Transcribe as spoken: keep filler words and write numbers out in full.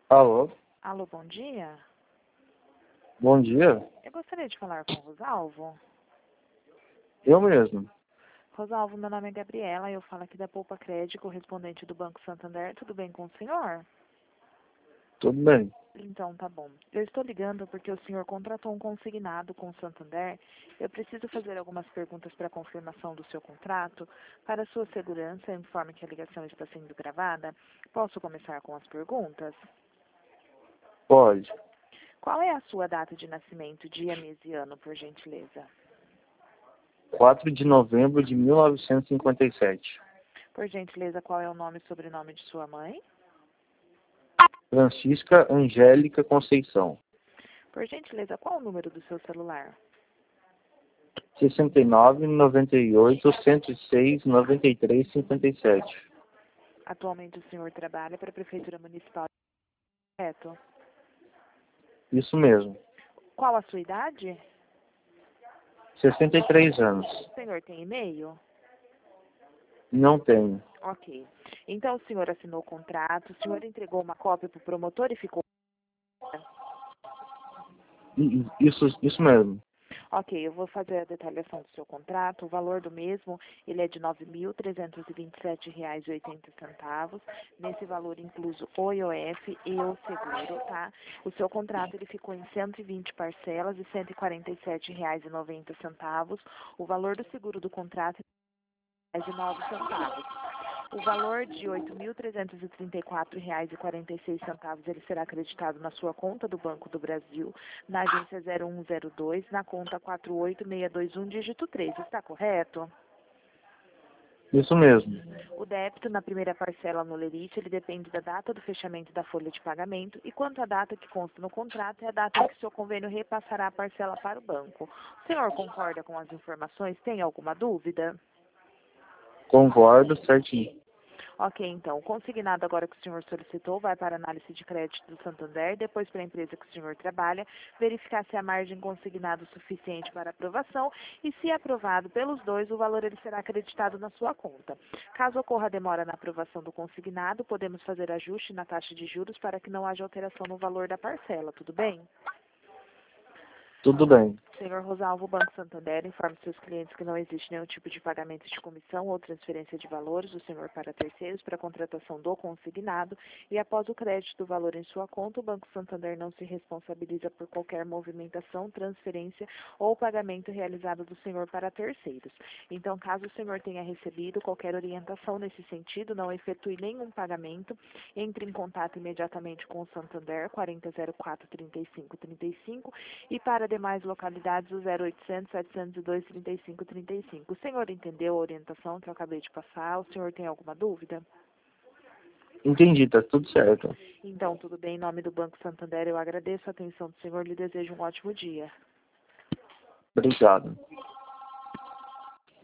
Alô, Alô, bom dia. bom dia. Eu gostaria de falar com o Rosalvo. Eu mesmo. Rosalvo, meu nome é Gabriela e eu falo aqui da Poupa Crédito, correspondente do Banco Santander. Tudo bem com o senhor? Tudo bem? Então, tá bom. Eu estou ligando porque o senhor contratou um consignado com o Santander. Eu preciso fazer algumas perguntas para confirmação do seu contrato. Para sua segurança, eu informo que a ligação está sendo gravada. Posso começar com as perguntas? Pode. Qual é a sua data de nascimento, dia, mês e ano, por gentileza? quatro de novembro de mil novecentos e cinquenta e sete. Por gentileza, qual é o nome e sobrenome de sua mãe? Francisca Angélica Conceição. Por gentileza, qual o número do seu celular? sessenta e nove, noventa e oito, cento e seis, noventa e três, cinquenta e sete. Atualmente o senhor trabalha para a Prefeitura Municipal de Reto. Isso mesmo. Qual a sua idade? sessenta e três anos. O senhor tem e-mail? Não tenho. Ok. Então o senhor assinou o contrato, o senhor entregou uma cópia para o promotor e ficou... I- Isso, isso mesmo. Ok, eu vou fazer a detalhação do seu contrato. O valor do mesmo, ele é de nove mil trezentos e vinte e sete reais e oitenta centavos. Nesse valor incluso o I O F e o seguro, tá? O seu contrato ele ficou em cento e vinte parcelas de cento e quarenta e sete reais e noventa centavos. O valor do seguro do contrato é de nove centavos. O valor de oito mil trezentos e trinta e quatro reais e quarenta e seis centavos ele será acreditado na sua conta do Banco do Brasil, na agência zero um zero dois, na conta quatro oito seis dois um, dígito três. Está correto? Isso mesmo. O débito na primeira parcela no lerite, ele depende da data do fechamento da folha de pagamento e quanto à data que consta no contrato é a data em que o seu convênio repassará a parcela para o banco. O senhor concorda com as informações? Tem alguma dúvida? Concordo certinho. Ok, então, o consignado agora que o senhor solicitou vai para a análise de crédito do Santander, depois para a empresa que o senhor trabalha, verificar se a margem consignada é suficiente para aprovação e, se aprovado pelos dois, o valor ele será acreditado na sua conta. Caso ocorra demora na aprovação do consignado, podemos fazer ajuste na taxa de juros para que não haja alteração no valor da parcela, tudo bem? Tudo bem. Senhor Rosalvo, Banco Santander informa seus clientes que não existe nenhum tipo de pagamento de comissão ou transferência de valores do senhor para terceiros para a contratação do consignado e após o crédito do valor em sua conta, o Banco Santander não se responsabiliza por qualquer movimentação, transferência ou pagamento realizado do senhor para terceiros. Então, caso o senhor tenha recebido qualquer orientação nesse sentido, não efetue nenhum pagamento, entre em contato imediatamente com o Santander, quarenta zero quatro, trinta e cinco, trinta e cinco, e para demais localidades, o zero oitocentos, setecentos e dois, trinta e cinco, trinta e cinco. O senhor entendeu a orientação que eu acabei de passar? O senhor tem alguma dúvida? Entendi, tá tudo certo. Então, tudo bem. Em nome do Banco Santander, eu agradeço a atenção do senhor e lhe desejo um ótimo dia. Obrigado.